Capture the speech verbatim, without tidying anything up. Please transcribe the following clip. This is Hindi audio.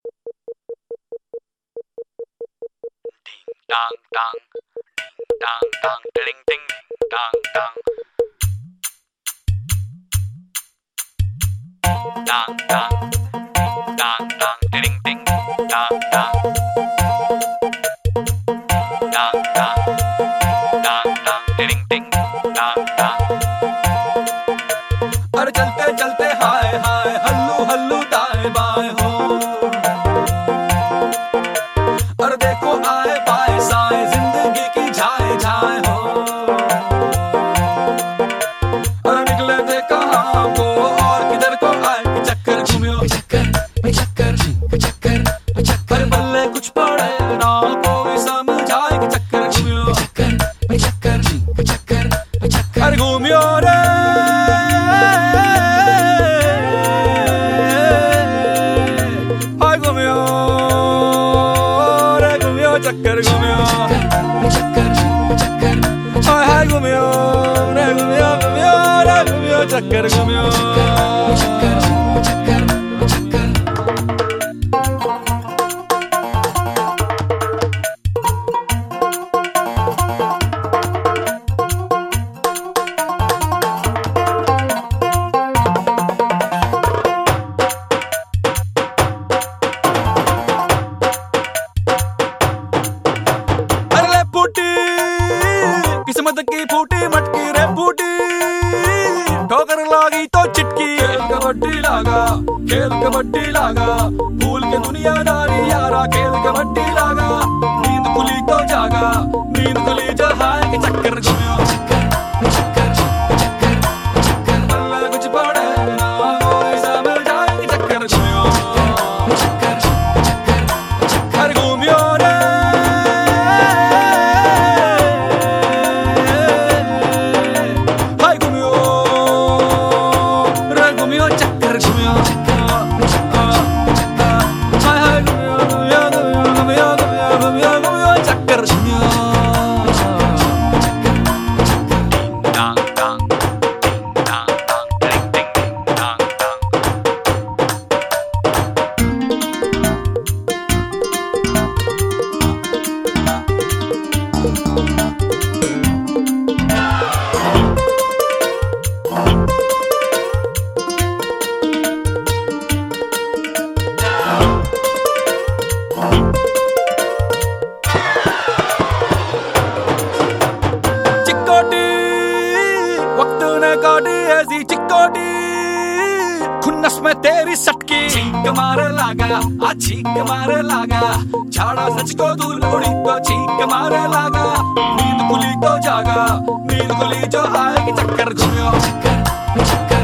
Dang dang, ding dang dang, ding ding dang dang, dang dang, ding dang dang, ding ding dang dang, dang dang, dang dang, ding ding dang dang. अरे चलते चलते हाय हाय हल्लू हल्लू दाएं बाएं हो, अरे देखो आए बाएं साएं जिंदगी की झाए झाए हो। अरे निकले थे कहाँ को और किधर को आए कि चक्कर घूमियो चक्कर चक्कर चक्कर चक्कर बल्ले कुछ पड़े ना कोई समझाए कि चक्कर घूमियो चक्कर चक्कर चक्कर चक्कर अरे घूमियो रे चक्कर घूमियो चक्कर चक्कर हाय हाय घूमियो रे घूमियो घूमियो रे घूमियो चक्कर घूमियो चक्कर चक्कर चक्कर। किस्मत की फूटी मटकी रे फूटी, ठोकर लागी तो चिटकी। खेल कबड्डी लागा खेल कबड्डी लागा, भूल के दुनियादारी यारा खेल कबड्डी लागा। नींद खुली तो जागा नींद खुली जो हाय के चक्कर घूमियो चक्कर चक्कर चक्कर चक्कर बल्ले कुछ पड़े ना कोई समझ जाए कि चक्कर घूमियो चक्कर चक्कर चक्कर घूमियो रे चक्कर घूमियो हाय हाय घूमियो घूमियो घूमियो घूमियो घूमियो घूमियो चक्कर घूमियो Dang dang, ding dang dang, ding ding dang dang. वक्त ने काटी ऐसी चिक्कोटी, खुन्नस में तेरी सटकी। छींक मारे लागा आ छींक मारे लागा, झाड़ा सच को दूर उड़ी तो छींक मारे लागा। नींद खुली तो जागा नींद खुली जो आए कि चक्कर घूमियो चक्कर चक्कर